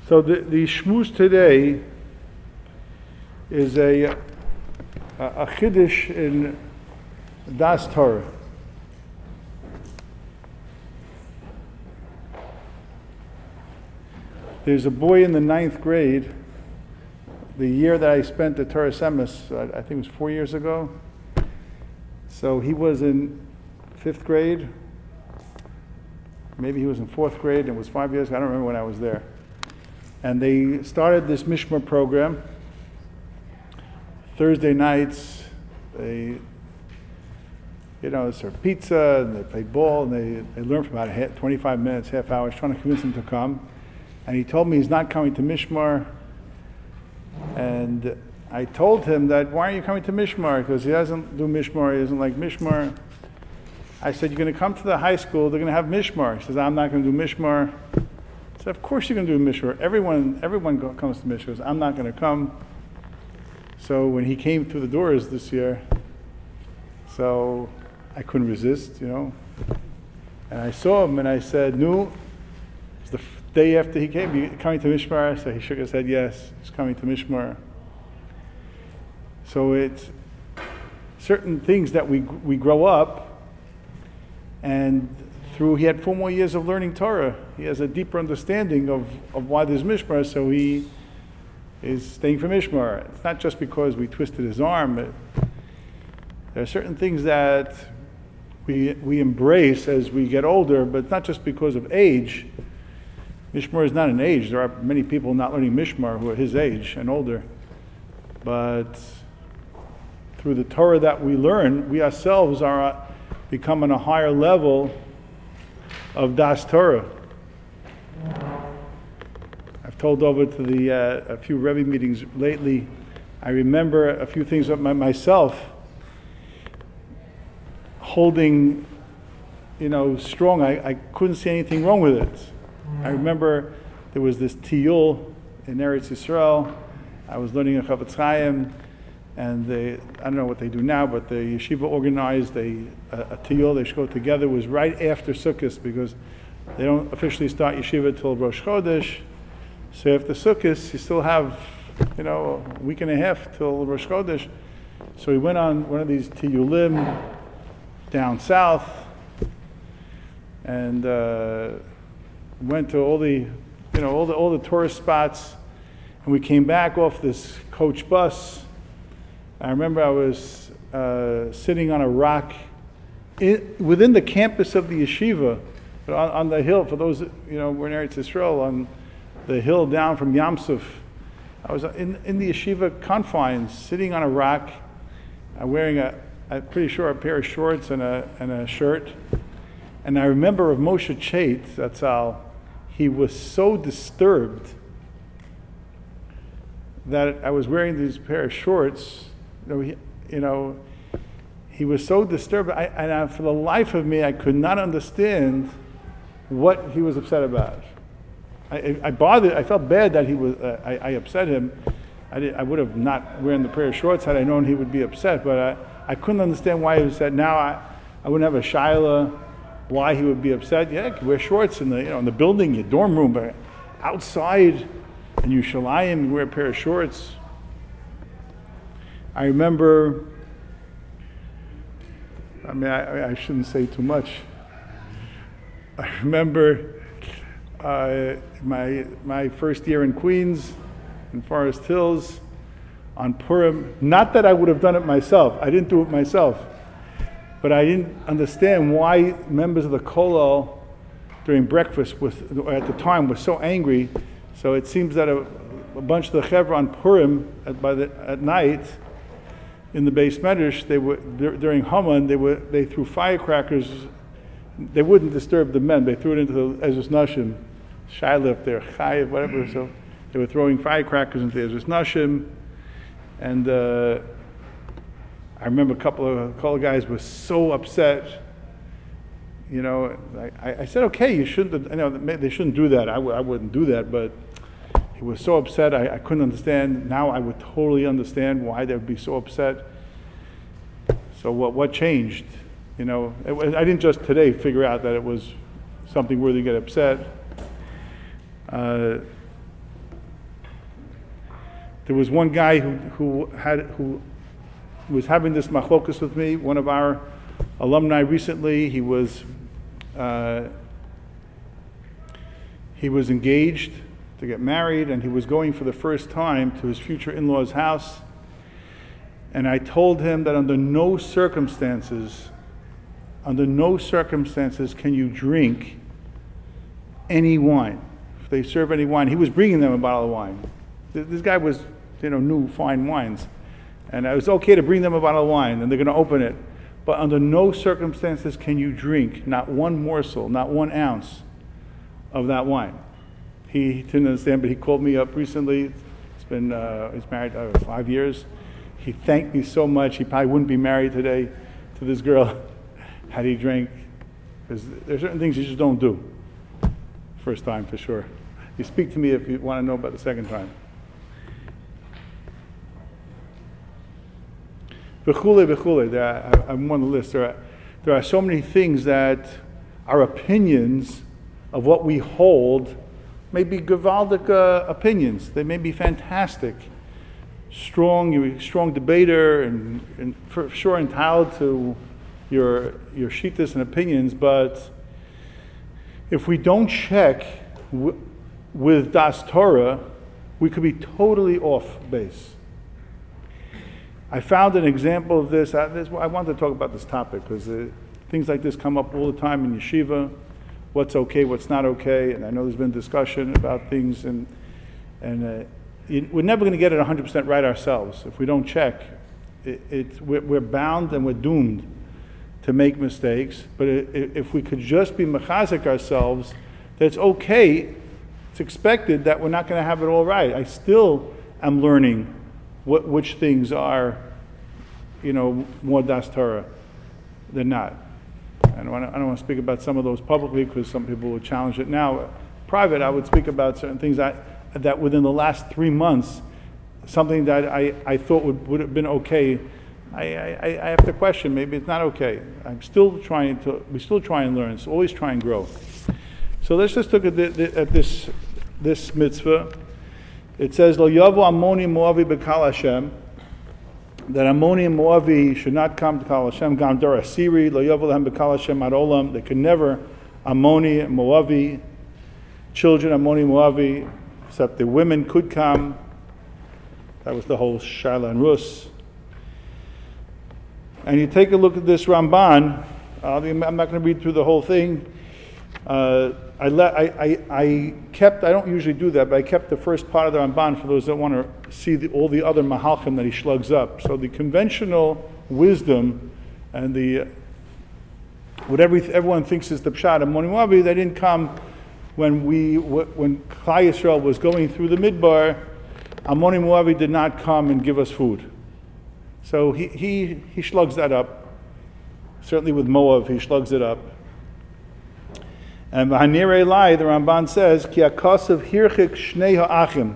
So the shmuz today is a chiddush in Das Torah. There's a boy in the 9th grade. The year that I spent at Torah Semis, I think it was 4 years ago. So he was in 5th grade. Maybe he was in 4th grade, and it was 5 years ago. I don't remember when I was there. And they started this Mishmar program. Thursday nights, they serve pizza, and they play ball, and they learn for about 25 minutes, half hour. I was trying to convince him to come. And he told me he's not coming to Mishmar. And I told him that, why are you coming to Mishmar? Because he doesn't do Mishmar, he doesn't like Mishmar. I said, you're going to come to the high school, they're going to have Mishmar. He says, I'm not going to do Mishmar. I said, of course you're going to do Mishmar. Everyone comes to Mishmar. He says, I'm not going to come. So when he came through the doors this year, so I couldn't resist, And I saw him and I said, no. It's the day after he came, you coming to Mishmar? So he shook his head, yes, he's coming to Mishmar. So it's certain things that we grow up, and he had 4 more years of learning Torah. He has a deeper understanding of why there's Mishmar, so he is staying for Mishmar. It's not just because we twisted his arm. There are certain things that we embrace as we get older, but it's not just because of age. Mishmar is not an age. There are many people not learning Mishmar who are his age and older. But through the Torah that we learn, we ourselves are become on a higher level of Das Torah. I've told over to a few Rebbe meetings lately. I remember a few things about myself holding, strong. I couldn't see anything wrong with it. I remember there was this tiyul in Eretz Yisrael. I was learning in Chavetz Chaim, and I don't know what they do now, but the yeshiva organized a tiyul. They should go together. It was right after Sukkot, because they don't officially start yeshiva till Rosh Chodesh. So after Sukkot, you still have, a week and a half till Rosh Chodesh. So we went on one of these tiyulim down south, and went to all the tourist spots, and we came back off this coach bus. I remember I was sitting on a rock within the campus of the yeshiva, but on the hill. For those we're in Eretz Yisrael, on the hill down from Yam Suf. I was in the yeshiva confines, sitting on a rock, wearing I'm pretty sure a pair of shorts and a shirt. And I remember of Moshe Chait, Zatzal, he was so disturbed that I was wearing these pair of shorts. He was so disturbed. For the life of me, I could not understand what he was upset about. I felt bad that I upset him. I would have not worn the pair of shorts had I known he would be upset, but I couldn't understand why he was upset. Now I wouldn't have a shaila why he would be upset. Yeah, you could wear shorts in the building, your dorm room, but outside in Yerushalayim, you wear a pair of shorts. I remember, I shouldn't say too much. I remember my first year in Queens, in Forest Hills, on Purim. Not that I would have done it myself. I didn't do it myself. But I didn't understand why members of the Kollel during breakfast at the time were so angry. So it seems that a bunch of the Chevra on Purim at night in the Beis Medrash, during Haman, they threw firecrackers. They wouldn't disturb the men. They threw it into the Ezras Nashim, Shailef, their Chayiv, whatever. So they were throwing firecrackers into Ezras Nashim, and I remember a couple of guys were so upset. I said, okay, you shouldn't. They shouldn't do that. I wouldn't do that, but he was so upset. I couldn't understand. Now I would totally understand why they would be so upset. So what changed? I didn't just today figure out that it was something worthy to get upset. There was one guy who was having this machlokus with me, one of our alumni recently. He was engaged to get married, and he was going for the first time to his future in-law's house. And I told him that under no circumstances can you drink any wine. If they serve any wine, he was bringing them a bottle of wine. This guy was, knew fine wines. And it was okay to bring them a bottle of wine, and they're going to open it. But under no circumstances can you drink not one morsel, not 1 ounce of that wine. He didn't understand, but he called me up recently. He's married 5 years. He thanked me so much. He probably wouldn't be married today to this girl had he drank. Because there's certain things you just don't do. First time, for sure. You speak to me if you want to know about the second time. V'chule. I'm on the list. There are so many things that our opinions of what we hold may be gewaldic opinions. They may be fantastic. You're a strong debater, and for sure entitled to your shittas and opinions, but if we don't check with Das Torah, we could be totally off base. I found an example of this. I wanted to talk about this topic because things like this come up all the time in yeshiva. What's okay, what's not okay, and I know there's been discussion about things, and we're never going to get it 100% right ourselves. If we don't check, we're bound and we're doomed to make mistakes. But if we could just be mechazik ourselves, that it's okay, it's expected that we're not going to have it all right. I still am learning which things are, more Das Torah than not. I don't want to speak about some of those publicly because some people will challenge it. Now, private, I would speak about certain things that within the last 3 months, something that I thought would have been okay, I have to question, maybe it's not okay. We still try and learn, so always try and grow. So let's just look at this mitzvah. It says, Lo yavu Ammoni Moavi b'kal Hashem, that Ammoni and Moavi should not come to Kal Hashem, Gam Dor Asiri, Lo yavu Lehem b'kal Hashem ad olam. They could never, Ammoni and Moavi, children Ammoni Moavi, except the women could come. That was the whole Shaila and Rus. And you take a look at this Ramban. I'm not going to read through the whole thing. I don't usually do that, but I kept the first part of the Ramban for those that want to see all the other mahalchim that he slugs up. So the conventional wisdom and what everyone thinks is the pshat of Ammoni Moavi, they didn't come when Klal Yisrael was going through the Midbar. Ammoni Moavi did not come and give us food. So he slugs that up. Certainly with Moab, he slugs it up. And V'hanir Elai, the Ramban says, Ki akasav hirchik shnei ha'achim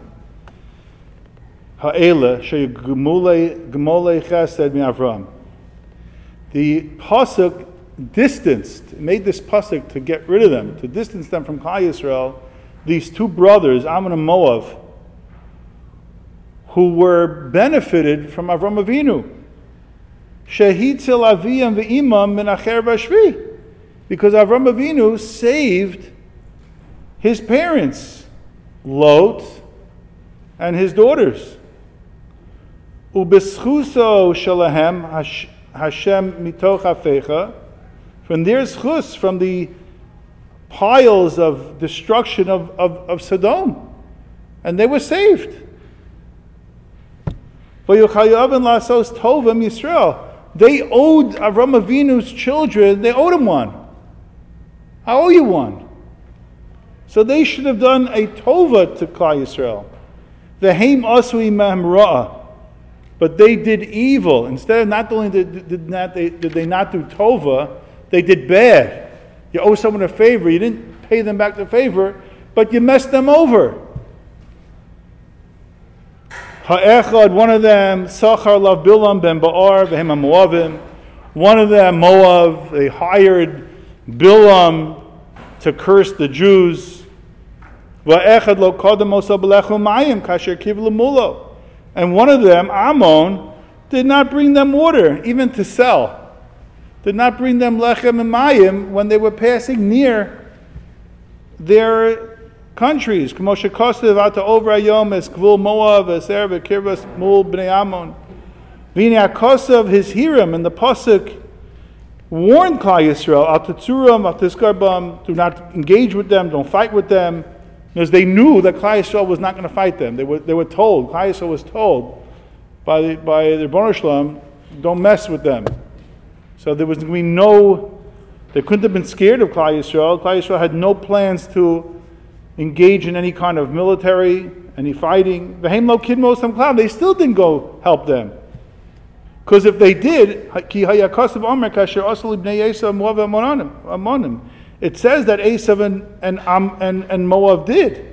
ha'ela she'gemolei chesed mi'Avram. The pasuk made this pasuk to get rid of them, to distance them from Klal Yisrael, these two brothers, Ammon and Moab, who were benefited from Avram Avinu. Shehitzel aviyam ve'imam min acher v'ashvi. Because Avram Avinu saved his parents, Lot and his daughters. Ubeschuso shalahem Hashem mitoch afecha. From their schus, from the piles of destruction of Sodom. And they were saved. V'yochayav lasos tovim Yisrael. They owed Avram Avinu's children, they owed him one. I owe you one. So they should have done a tova to Klal Yisrael. V'heim asui mehem ra'ah. But they did evil. Instead of not only did they not do tova, they did bad. You owe someone a favor, you didn't pay them back the favor, but you messed them over. Ha'echad, one of them, Sachar lav Bilam ben Ba'ar v'hem ha'Moavim. One of them, Moab, they hired Bilam to curse the Jews. Va'echad lo kodem osa b'lechem mayim kasher kiv l'mulo. And one of them, Ammon, did not bring them water, even to sell. Did not bring them lechem and mayim when they were passing near their countries. K'moshe kosev ata over ayom es gvul Moav eser v'kirvas mul bnei Ammon. V'ine HaKosev his hiram, and the pasuk warned Klal Yisrael, al tetzuram, al tiskarbam, do not engage with them, don't fight with them, because they knew that Klal Yisrael was not going to fight them. They were told, Klal Yisrael was told by the Rebbeinu Shalom, don't mess with them. So there was going to be they couldn't have been scared of Klal Yisrael. Klal Yisrael had no plans to engage in any kind of military, any fighting. They still didn't go help them. Because if they did, it says that Esav and Moab did.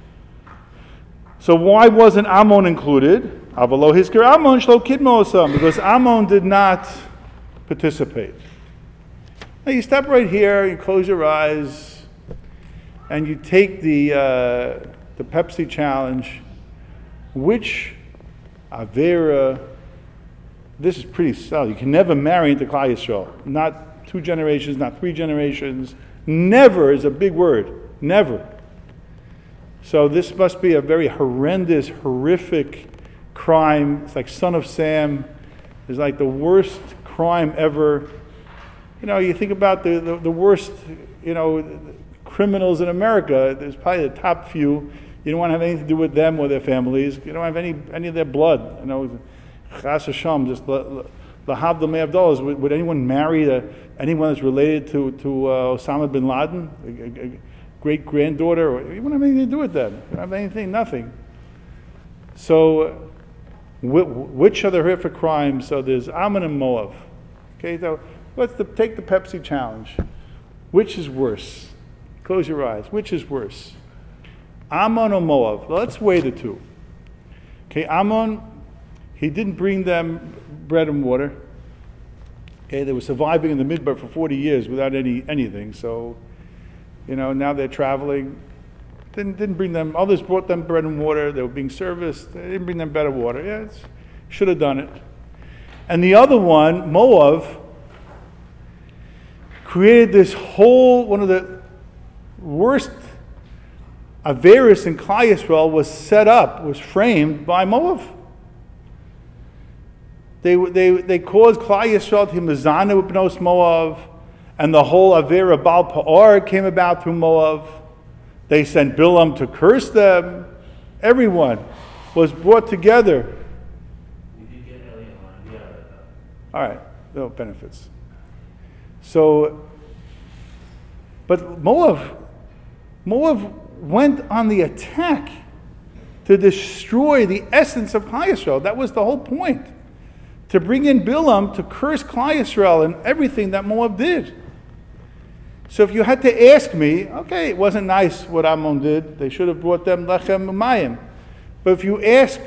So why wasn't Ammon included? Because Ammon did not participate. Now you stop right here, you close your eyes, and you take the Pepsi challenge. Which Avera? This is pretty solid. You can never marry into Klal Yisrael. Not 2 generations, not 3 generations. Never is a big word. Never. So this must be a very horrendous, horrific crime. It's like Son of Sam. It's like the worst crime ever. You think about the worst, criminals in America. There's probably the top few. You don't want to have anything to do with them or their families. You don't have any of their blood. Chas Hashem, just lahav the $1,000,000. Would anyone marry anyone that's related to Osama bin Laden, a great granddaughter? You wouldn't have anything to do with them. You don't have anything, nothing. So, which are the horrific crimes? So there's Ammon and Moab. Okay, so take the Pepsi challenge. Which is worse? Close your eyes. Which is worse? Ammon or Moab? Let's weigh the two. Okay, Ammon, he didn't bring them bread and water. Okay, they were surviving in the Midbar for 40 years without anything. So, now they're traveling. Didn't bring them. Others brought them bread and water. They were being serviced. They didn't bring them bread and water. Yeah, should have done it. And the other one, Moab, created this one of the worst Averis in Klal Yisrael was framed by Moab. They caused Klal Yisrael to be mezana with Bnos Moab, and the whole Avera Baal Pa'or came about through Moab. They sent Bilam to curse them. Everyone was brought together. You did get Elliot on the other. All right, no benefits. So, but Moab went on the attack to destroy the essence of Klal Yisrael. That was the whole point. To bring in Bilam to curse Klal Yisrael and everything that Moab did. So if you had to ask me, okay, it wasn't nice what Ammon did. They should have brought them lechem and mayim. But if you ask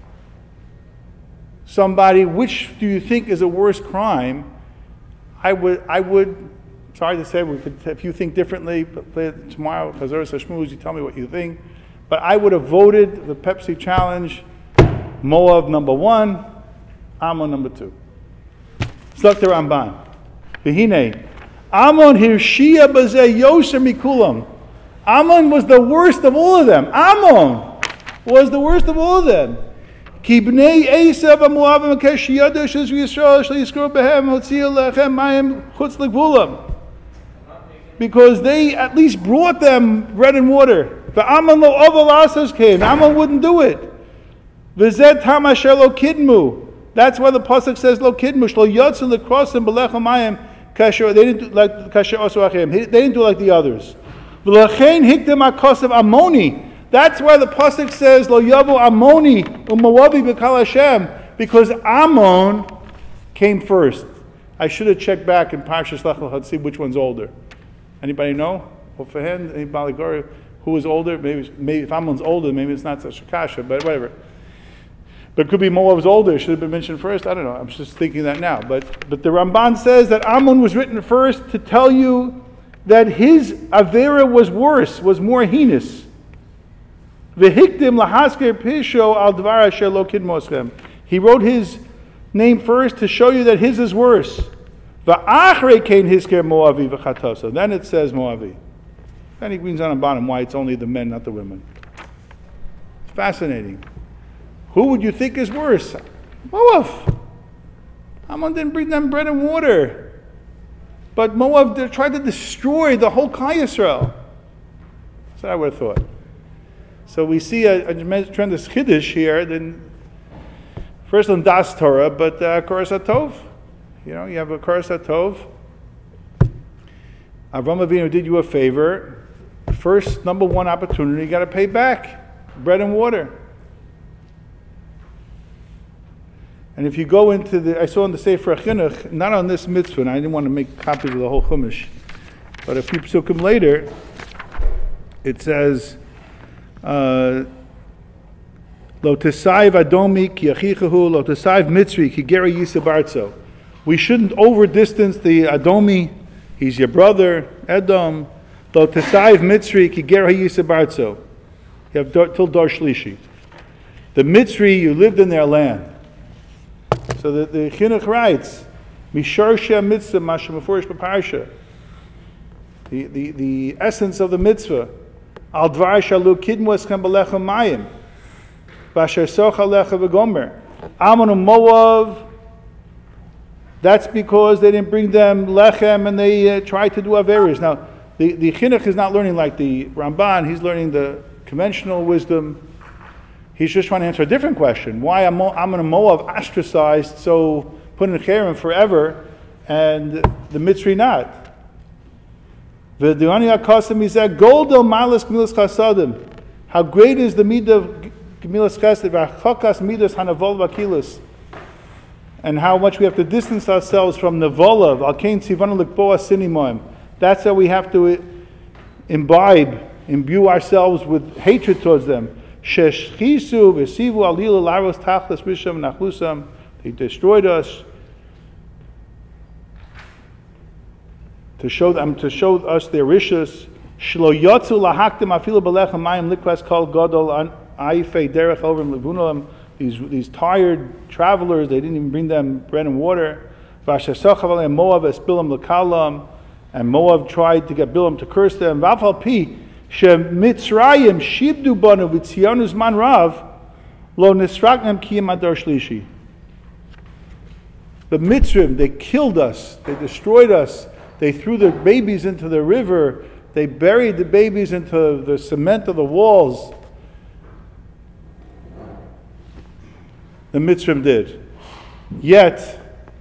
somebody, which do you think is a worse crime, I would, sorry to say, if you think differently, but tomorrow, Chazaras Hashmuz, you tell me what you think. But I would have voted the Pepsi challenge, Moab number 1, Ammon number 2. Sluk the Ramban. V'hinei, Ammon hirshia bazeh yoser mikulam. Ammon was the worst of all of them. Ammon was the worst of all of them. Ki bnei Esav ha'Moavim ha'kesh yadu shizv Yisrael shel yiskru behem hotziel lechem mayim chutz legvulam. Because they at least brought them bread and water. The Ammon lo oval asas came. Ammon wouldn't do it. V'zet hamasher lo kidmu. That's why the pasuk says lo kidmu shlo yotzin lekrosim belechem mayim kasher. They didn't do like kasher osu achim. They didn't do like the others. V'lachein hikdem hakosav Ammoni. That's why the pasuk says lo yavu Ammoni u'Moabi b'kal Hashem, because Ammon came first. I should have checked back in Parshas Lech Lecha to see which one's older. Anybody know? Offhand, anybody who was older? Maybe if Ammon's older, maybe it's not such a kasha, but whatever. But it could be Moab's older. It should have been mentioned first. I don't know. I'm just thinking that now. But the Ramban says that Ammon was written first to tell you that his Avera was worse, was more heinous. V'hikdim lahasker pisho al dvar asher lo kidmoschem. He wrote his name first to show you that his is worse. V'achrei kein hisker Moavi v'chatoso. Then it says Moavi. Then he brings on the bottom why it's only the men, not the women. It's fascinating. Who would you think is worse? Moab. Ammon didn't bring them bread and water. But Moab tried to destroy the whole Klal Yisrael. That's what I would have thought. So we see a tremendous chiddush here. Then first on Das Torah, but Koras HaTov. You know, you have a Koras HaTov. Avraham Avinu did you a favor. First, number one opportunity, you got to pay back bread and water. And if you go into I saw in the Sefer HaChinuch, not on this mitzvah, and I didn't want to make copies of the whole Chumash, but a few psukim later, it says, Lo tesaiv adomi ki achichahu, lo tesaiv mitzri ki geri yisabarzo. We shouldn't overdistance the Adomi. He's your brother, Edom. Lo tesaiv mitzri ki geri yisabarzo. You have till Dar Shlishi. The Mitzri, you lived in their land. So the Chinuch writes, Misharsha mitzvah masha mefurish b'parsha. The essence of the mitzvah. Al dvar shalu kidmus kan b'lechem mayim. B'asher socha lecha v'gomer. Ammon and Moav, that's because they didn't bring them lechem and they tried to do averis. Now, the Chinuch is not learning like the Ramban, he's learning the conventional wisdom. He's just trying to answer a different question. Why Ammon and Moav ostracized, so put in Cherem forever, and the Mitzri not? How great is the midah of Gemilas Chesed, and how much we have to distance ourselves from Nevola, that's how we have to imbue ourselves with hatred towards them. They destroyed us to show us their rishus. These tired travelers, they didn't even bring them bread and water. And Moab tried to get Bilam to curse them. Mitzrayim shibdu banu v'tzionu zman rav lo nisraknem kiyam adar shlishi. The Mitzrim, they killed us, they destroyed us, they threw the babies into the river, they buried the babies into the cement of the walls. The Mitzrim did. Yet,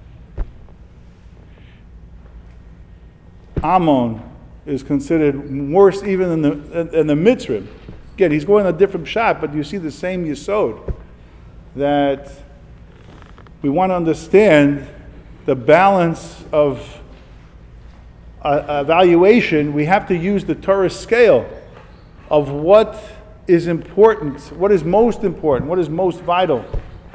Ammon is considered worse even than the Mitzrim. Again, he's going a different shot, but you see the same yesod, that we want to understand the balance of evaluation. We have to use the Torah scale of what is important, what is most important, what is most vital.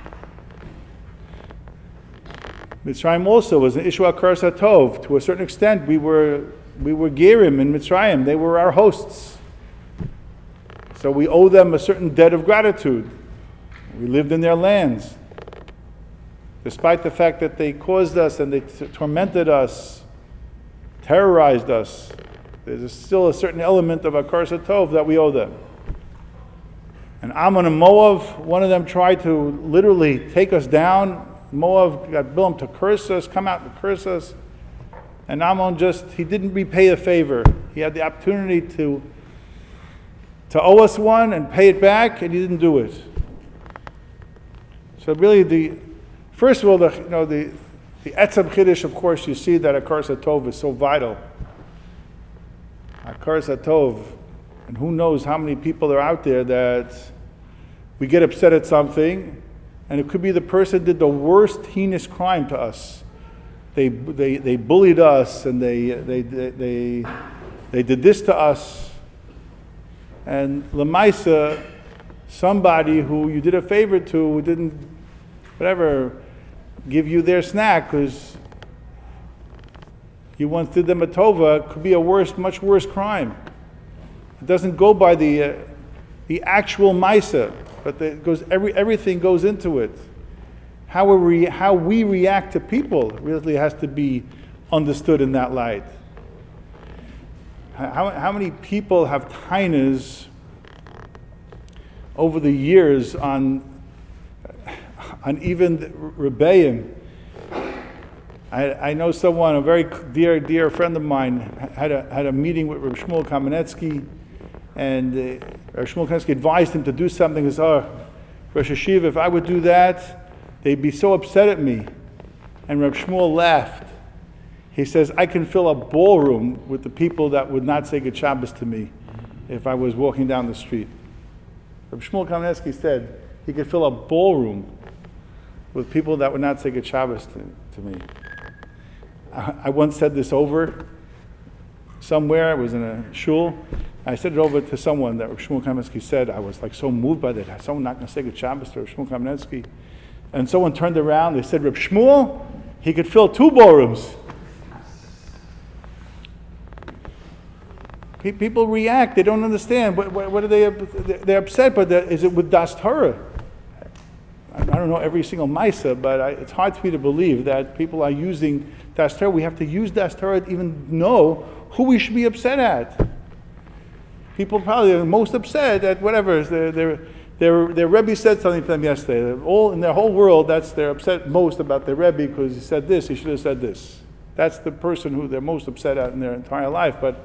Mitzrayim also was an Ishwa Koras HaTov. To a certain extent, we were Gerim in Mitzrayim. They were our hosts. So we owe them a certain debt of gratitude. We lived in their lands. Despite the fact that they caused us and they tormented us, terrorized us, there's still a certain element of our Koras HaTov that we owe them. And Ammon and Moav, one of them tried to literally take us down. Moav got Bilam to curse us, come out and curse us. And Ammon he didn't repay the favor. He had the opportunity to owe us one and pay it back, and he didn't do it. So really, first of all, the Etzem Chiddush, of course, you see that a Koras HaTov is so vital. A Koras HaTov, and who knows how many people are out there that we get upset at something, and it could be the person did the worst heinous crime to us. They bullied us, and they did this to us. And Lamaisa, somebody who you did a favor to, who didn't, give you their snack because you once did them a tova, could be a much worse crime. It doesn't go by the the actual Maisa, but everything goes into it. How we react to people really has to be understood in that light. How many people have tainas over the years on even Rebbeim? I know someone, a very dear friend of mine, had a meeting with Reb Shmuel Kamenetsky, and Reb Shmuel Kamenetsky advised him to do something. He said, Rosh Hashiva, if I would do that, they'd be so upset at me. And Reb Shmuel laughed. He says, I can fill a ballroom with the people that would not say Good Shabbos to me if I was walking down the street. Reb Shmuel Kamenetsky said he could fill a ballroom with people that would not say Good Shabbos to me. I once said this over somewhere. I was in a shul. I said it over to someone that Reb Shmuel Kamenetsky said. I was like so moved by that. Someone not going to say Good Shabbos to Reb Shmuel Kamenetsky. And someone turned around. They said, Reb Shmuel, he could fill 2 ballrooms. People react. They don't understand. What are they? They're upset. But is it with Das Torah? I don't know every single Maisa, but it's hard for me to believe that people are using Das Torah. We have to use Das Torah to even know who we should be upset at. People probably are most upset at whatever. Their Rebbe said something to them yesterday. In their whole world, they're upset most about their Rebbe because he said this, he should have said this. That's the person who they're most upset at in their entire life. But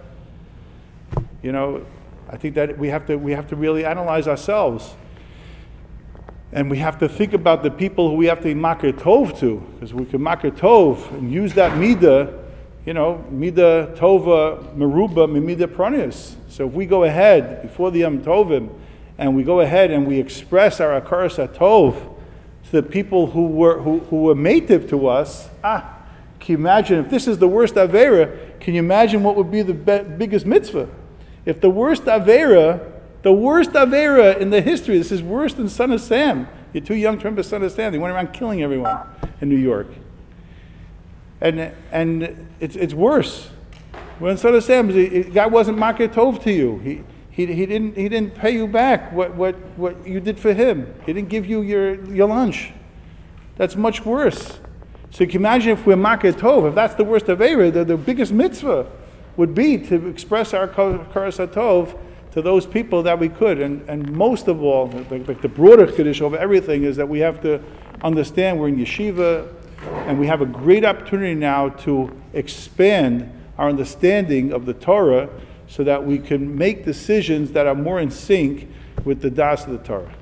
I think that we have to really analyze ourselves. And we have to think about the people who we have to be makir tov to, because we can makir tov and use that midah, midah tova meruba midah pranius. So if we go ahead before the Yom Tovim, and we go ahead and we express our akaras hatov to the people who were mative to us, can you imagine if this is the worst avera? Can you imagine what would be the biggest mitzvah? If the worst avera in the history, this is worse than Son of Sam. You're too young to remember Son of Sam. They went around killing everyone in New York. And it's worse. When Son of Sam, God wasn't makir tov to you. He didn't pay you back what you did for him. He didn't give you your lunch. That's much worse. So you can imagine if we're makir tov, if that's the worst avera, the biggest mitzvah would be to express our karas hatov to those people that we could. And most of all, the broader chiddush over everything is that we have to understand we're in yeshiva, and we have a great opportunity now to expand our understanding of the Torah so that we can make decisions that are more in sync with the das of the Torah.